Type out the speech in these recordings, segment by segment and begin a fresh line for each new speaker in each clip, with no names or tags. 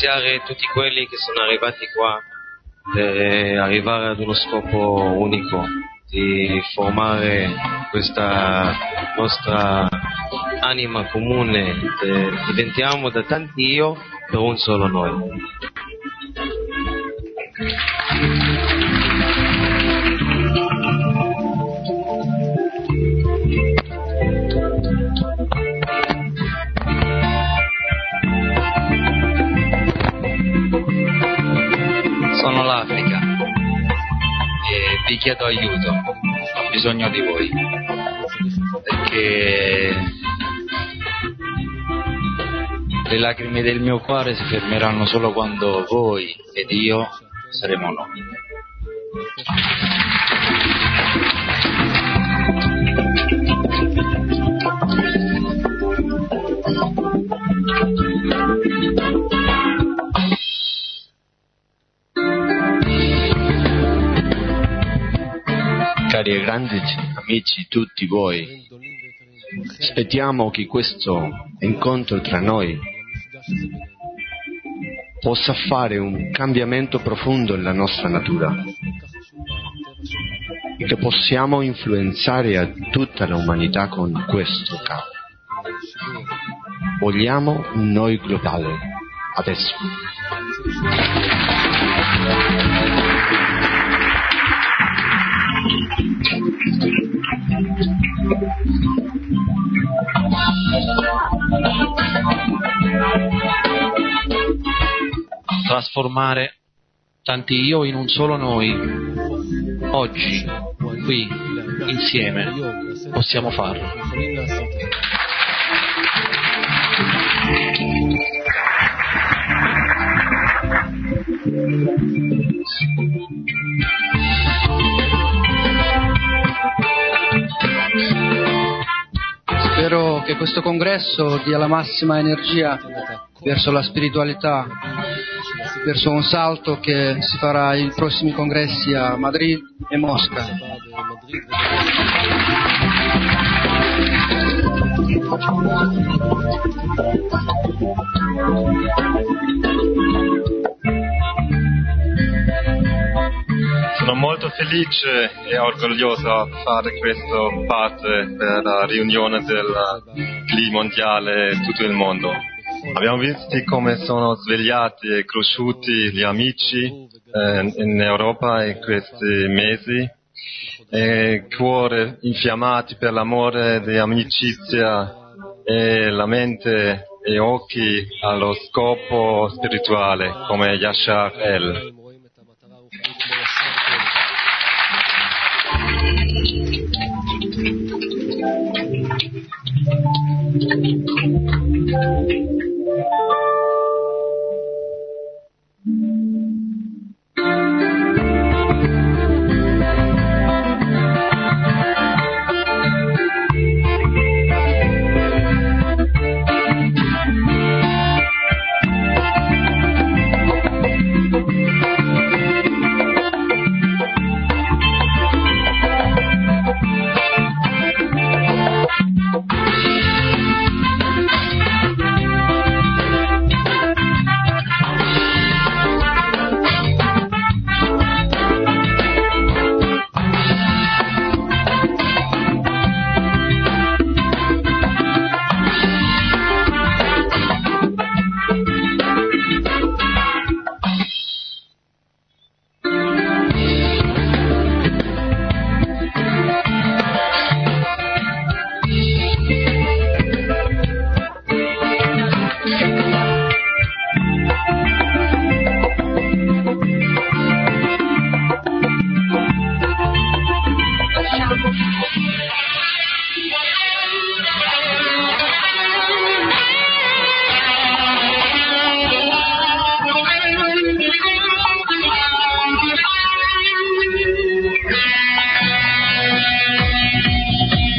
ringraziare tutti quelli che sono arrivati qua per arrivare ad uno scopo unico, di formare questa nostra anima comune, diventiamo da tanti io per un solo noi.
Sono l'Africa e vi chiedo aiuto, ho bisogno di voi, perché le lacrime del mio cuore si fermeranno solo quando voi ed io saremo noi.
Cari e grandi amici tutti voi, aspettiamo che questo incontro tra noi possa fare un cambiamento profondo nella nostra natura e che possiamo influenzare a tutta l'umanità con questo capo. Vogliamo un noi globale, adesso.
Trasformare tanti io in un solo noi. Oggi, qui, insieme, possiamo farlo.
Spero che questo congresso dia la massima energia verso la spiritualità, verso un salto che si farà ai prossimi congressi a Madrid e Mosca.
Sono molto felice e orgoglioso a fare questo parte per la riunione del clima mondiale in tutto il mondo. Abbiamo visto come sono svegliati e cresciuti gli amici in Europa in questi mesi, e cuori infiammati per l'amore di amicizia e la mente e occhi allo scopo spirituale come Yashar El.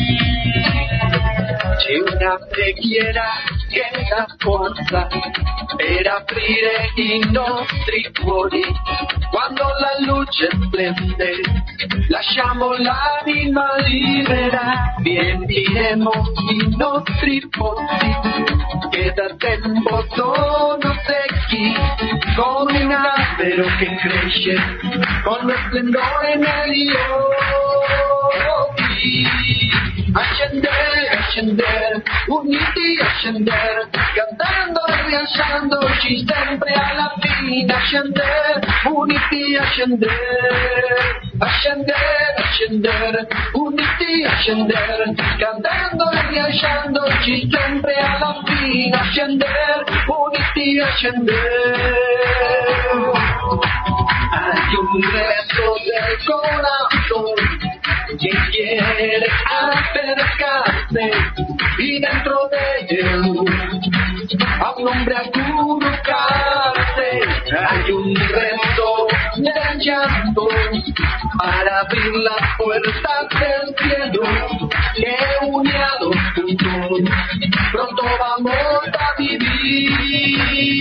C'è una preghiera che dà forza ed aprire i nostri cuori quando la luce splende. Lasciamo l'anima libera, riempiremo i nostri pozzi che da tempo sono secchi, con un albero che cresce con lo splendore negli occhi. Ascendere, ascendere, uniti a scendere, cantando e rialzandoci sempre alla fine. Ascendere, uniti a scendere, ascendere, ascendere, uniti a scendere, cantando e rialzandoci sempre alla fine. Ascendere, uniti a scendere. Hay un resto del corazón que quiere acercarse y dentro de él a un hombre acurrucarse. Hay un resto de llanto para abrir las puertas del cielo que unidos juntos pronto vamos a vivir.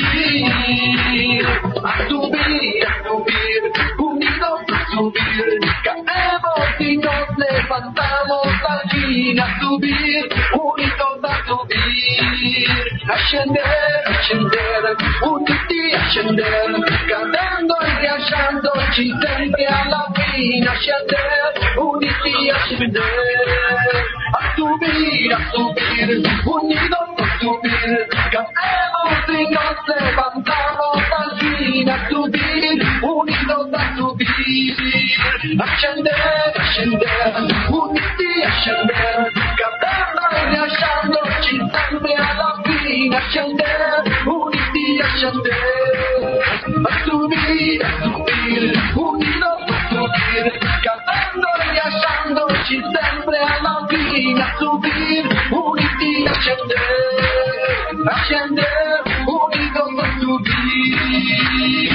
A subir, unidos a subir, caemos y nos levantamos al fin. A subir, unidos a subir, ascender, ascender, uniti a scendere, cantando e rialzandoci sempre alla fine. Ascender, uniti a scendere, a subir, unidos a subir, cantemos y nos levantamos al fin. A subir, unidos a subir, ascender, ascender, uniti a scendere, cantando e rialzandoci sempre alla fine. Ascender, uniti a scendere, a subir, unidos a subir, cantando e rialzandoci sempre alla fine. A subir, uniti a scendere, ascender, unidos a subir.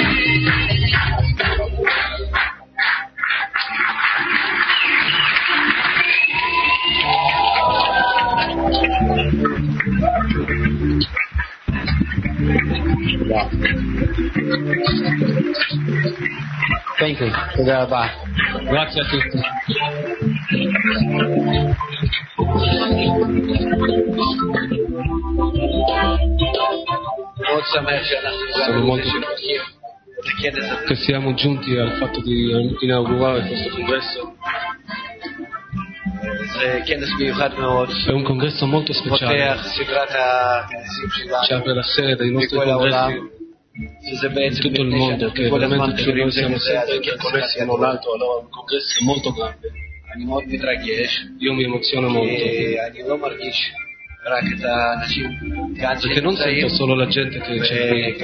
Thank you. Grazie a tutti.
Sono molto che siamo giunti al fatto di inaugurare questo congresso. È un congresso molto speciale, ci apre la sede dei nostri congressi in tutto il mondo, che veramente tutti noi siamo sempre interconnessi l'uno all'altro. Allora è un congresso molto grande, io mi emoziono molto, perché non sento solo la gente che c'è qui,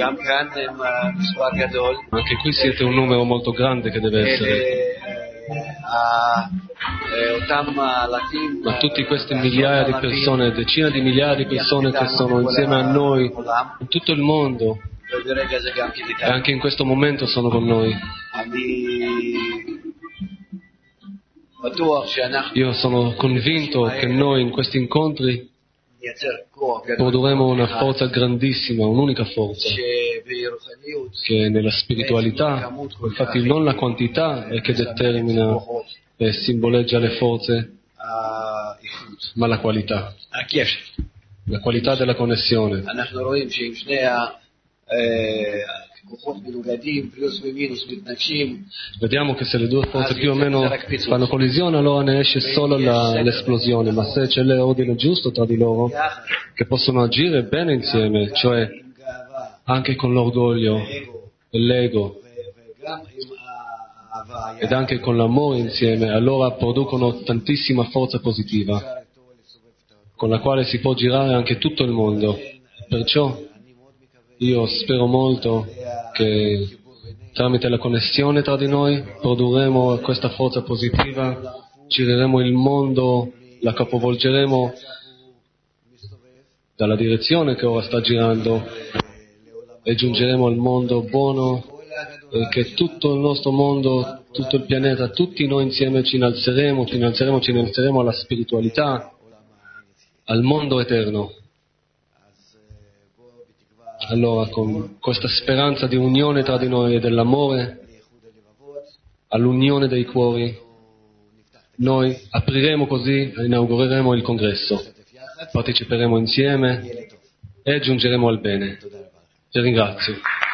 anche qui siete un numero molto grande che deve essere. Ma tutti questi migliaia di persone, decine di migliaia di persone che sono insieme a noi in tutto il mondo, e anche in questo momento sono con noi. Io sono convinto che noi in questi incontri produrremo una forza grandissima, un'unica forza, che nella spiritualità, infatti non la quantità è che determina e simboleggia le forze, ma la qualità della connessione. Vediamo che se le due forze più o meno fanno collisione, allora ne esce solo l'esplosione, ma se c'è l'ordine giusto tra di loro, che possono agire bene insieme, cioè anche con l'orgoglio e l'ego ed anche con l'amore insieme, allora producono tantissima forza positiva con la quale si può girare anche tutto il mondo. Perciò io spero molto che tramite la connessione tra di noi produrremo questa forza positiva, gireremo il mondo, la capovolgeremo dalla direzione che ora sta girando e giungeremo al mondo buono, e che tutto il nostro mondo, tutto il pianeta, tutti noi insieme ci innalzeremo alla spiritualità, al mondo eterno. Allora, con questa speranza di unione tra di noi e dell'amore all'unione dei cuori, noi apriremo così e inaugureremo il congresso, parteciperemo insieme e giungeremo al bene. Ti ringrazio.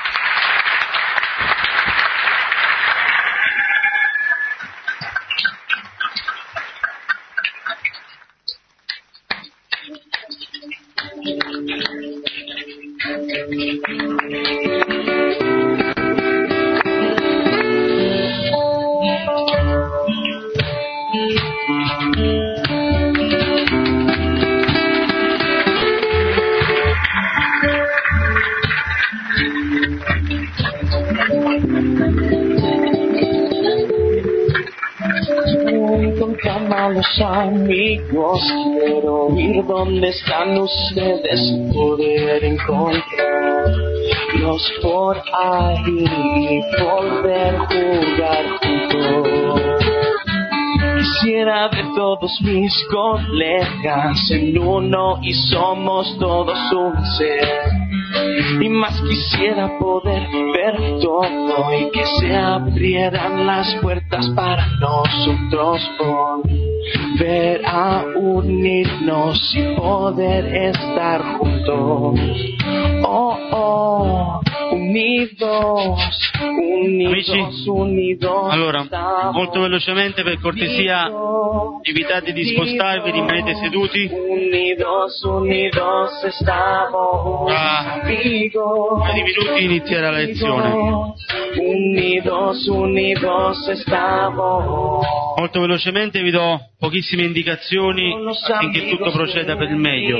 A los amigos, quiero oír dónde están ustedes, poder encontrarlos por ahí y poder jugar juntos. Quisiera ver todos mis colegas en uno y somos todos un ser. Y más quisiera poder ver todo y que se abrieran las puertas para nosotros volver a unirnos y poder estar juntos. Oh, oh, unidos, unidos,
Amici,
unidos.
Allora, molto velocemente, per cortesia, evitate di spostarvi, rimanete seduti.
Unidos, unidos estamos.
Un paio di minuti inizierà la lezione.
Unidos, unidos estamos.
Molto velocemente vi do pochissime indicazioni affinché tutto proceda per il meglio.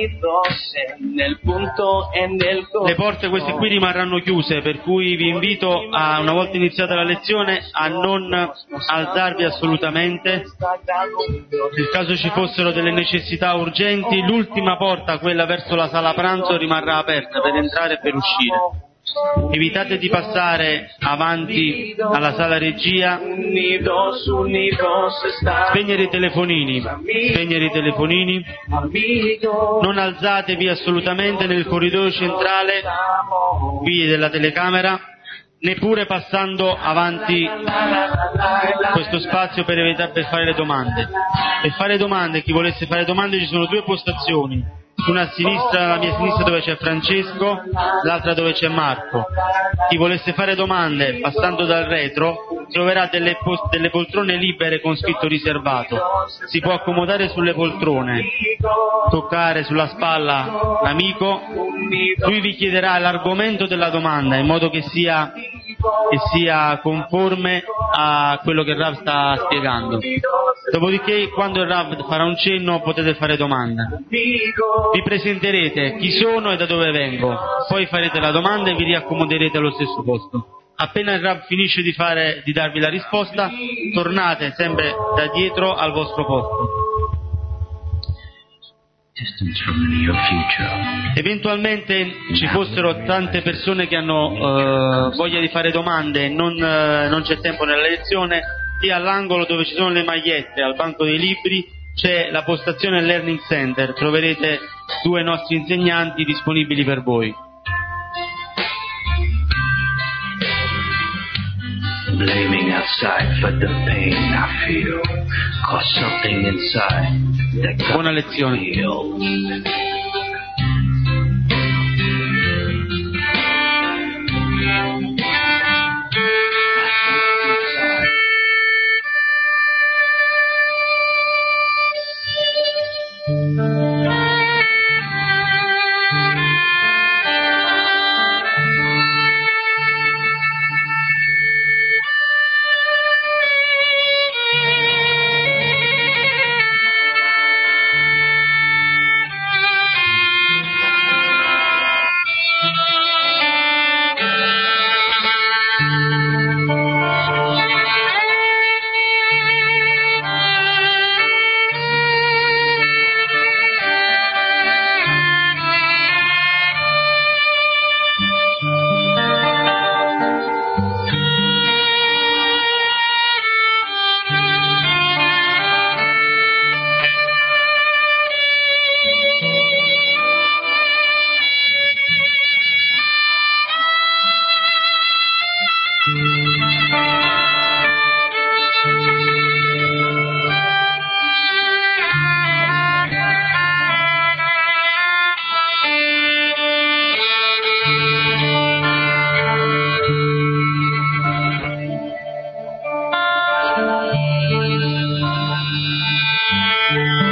Le porte queste qui rimarranno chiuse, per cui vi invito a, una volta iniziata la lezione, a non alzarvi assolutamente. Nel caso ci fossero delle necessità urgenti, l'ultima porta, quella verso la sala pranzo, rimarrà aperta per entrare e per uscire. Evitate di passare avanti alla sala regia. Spegnere i telefonini. Non alzatevi assolutamente nel corridoio centrale qui della telecamera, neppure passando avanti questo spazio per fare le domande. Per fare domande, chi volesse fare domande, ci sono due postazioni. Una a sinistra, alla mia sinistra, dove c'è Francesco, l'altra dove c'è Marco. Chi volesse fare domande passando dal retro troverà delle poltrone libere con scritto riservato. Si può accomodare sulle poltrone, toccare sulla spalla l'amico, lui vi chiederà l'argomento della domanda in modo che sia conforme a quello che Rav sta spiegando. Dopodiché, quando il Rav farà un cenno, potete fare domande. Vi presenterete chi sono e da dove vengo, poi farete la domanda e vi riaccomoderete allo stesso posto. Appena il Rav finisce di darvi la risposta, tornate sempre da dietro al vostro posto. Eventualmente ci fossero tante persone che hanno voglia di fare domande e non c'è tempo nella lezione, lì all'angolo dove ci sono le magliette, al banco dei libri, c'è la postazione Learning Center, troverete due nostri insegnanti disponibili per voi.
Blaming outside for the pain I feel, 'cause something inside that got
Buona lezione.
Thank you.